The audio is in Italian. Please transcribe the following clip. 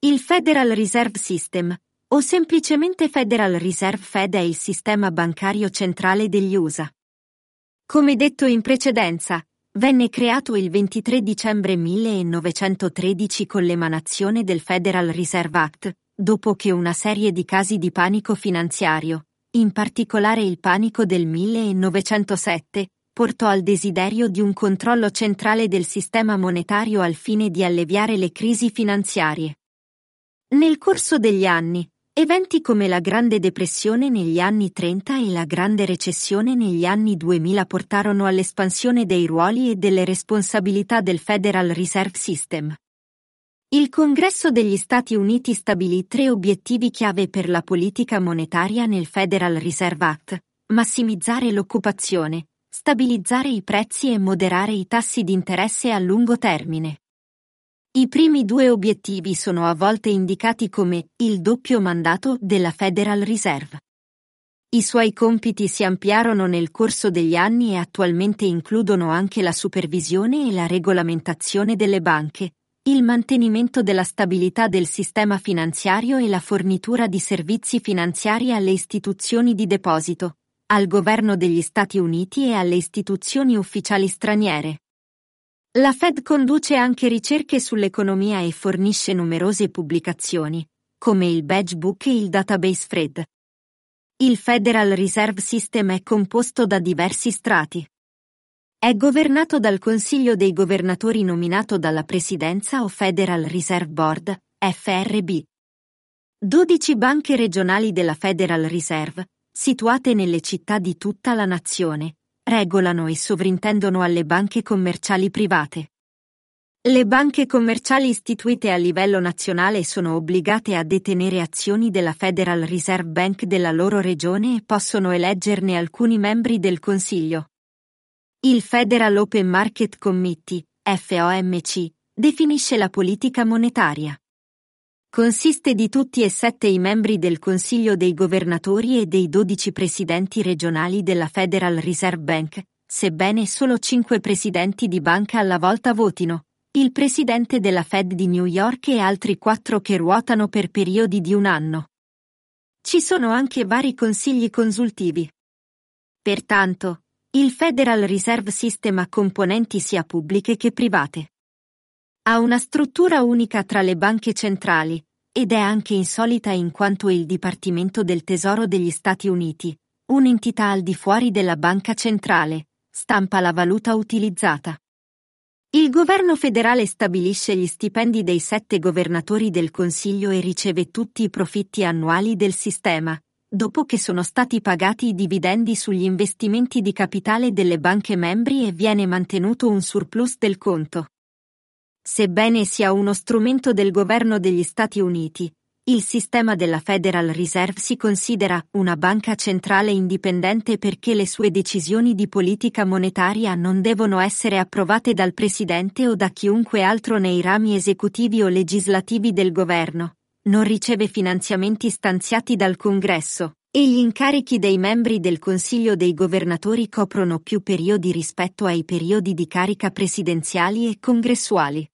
Il Federal Reserve System, o semplicemente Federal Reserve Fed, è il sistema bancario centrale degli USA. Come detto in precedenza, venne creato il 23 dicembre 1913 con l'emanazione del Federal Reserve Act, dopo che una serie di casi di panico finanziario, in particolare il panico del 1907, portò al desiderio di un controllo centrale del sistema monetario al fine di alleviare le crisi finanziarie. Nel corso degli anni, eventi come la Grande Depressione negli anni 30 e la Grande Recessione negli anni 2000 portarono all'espansione dei ruoli e delle responsabilità del Federal Reserve System. Il Congresso degli Stati Uniti stabilì 3 obiettivi chiave per la politica monetaria nel Federal Reserve Act: massimizzare l'occupazione, stabilizzare i prezzi e moderare i tassi di interesse a lungo termine. I primi 2 obiettivi sono a volte indicati come il doppio mandato della Federal Reserve. I suoi compiti si ampliarono nel corso degli anni e attualmente includono anche la supervisione e la regolamentazione delle banche, il mantenimento della stabilità del sistema finanziario e la fornitura di servizi finanziari alle istituzioni di deposito, al governo degli Stati Uniti e alle istituzioni ufficiali straniere. La Fed conduce anche ricerche sull'economia e fornisce numerose pubblicazioni, come il Badge Book e il Database Fred. Il Federal Reserve System è composto da diversi strati. È governato dal Consiglio dei Governatori nominato dalla Presidenza o Federal Reserve Board, FRB. 12 banche regionali della Federal Reserve, situate nelle città di tutta la nazione, regolano e sovrintendono alle banche commerciali private. Le banche commerciali istituite a livello nazionale sono obbligate a detenere azioni della Federal Reserve Bank della loro regione e possono eleggerne alcuni membri del Consiglio. Il Federal Open Market Committee, FOMC, definisce la politica monetaria. Consiste di tutti e 7 i membri del Consiglio dei Governatori e dei 12 presidenti regionali della Federal Reserve Bank, sebbene solo 5 presidenti di banca alla volta votino, il presidente della Fed di New York e altri 4 che ruotano per periodi di un anno. Ci sono anche vari consigli consultivi. Pertanto, il Federal Reserve System ha componenti sia pubbliche che private. Ha una struttura unica tra le banche centrali, ed è anche insolita in quanto il Dipartimento del Tesoro degli Stati Uniti, un'entità al di fuori della banca centrale, stampa la valuta utilizzata. Il governo federale stabilisce gli stipendi dei 7 governatori del Consiglio e riceve tutti i profitti annuali del sistema, dopo che sono stati pagati i dividendi sugli investimenti di capitale delle banche membri e viene mantenuto un surplus del conto. Sebbene sia uno strumento del governo degli Stati Uniti, il sistema della Federal Reserve si considera una banca centrale indipendente perché le sue decisioni di politica monetaria non devono essere approvate dal presidente o da chiunque altro nei rami esecutivi o legislativi del governo, non riceve finanziamenti stanziati dal Congresso, e gli incarichi dei membri del Consiglio dei Governatori coprono più periodi rispetto ai periodi di carica presidenziali e congressuali.